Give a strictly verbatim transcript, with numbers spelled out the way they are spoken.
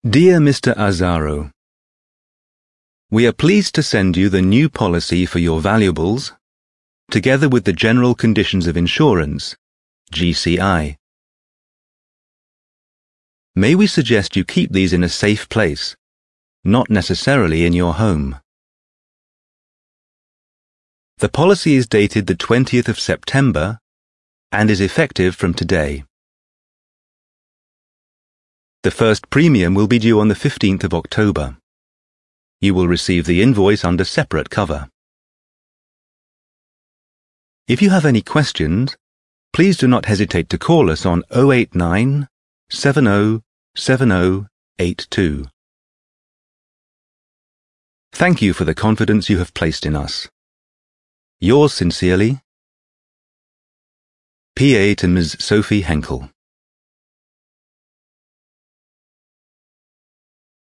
Dear Mister Azaro, we are pleased to send you the new policy for your valuables, together with the General Conditions of Insurance, G C I. May we suggest you keep these in a safe place, not necessarily in your home. The policy is dated the twentieth of September and is effective from today. The first premium will be due on the fifteenth of October. You will receive the invoice under separate cover. If you have any questions, please do not hesitate to call us on oh eight nine, seven oh seven oh eight two. Thank you for the confidence you have placed in us. Yours sincerely, P A to Miz Sophie Henkel.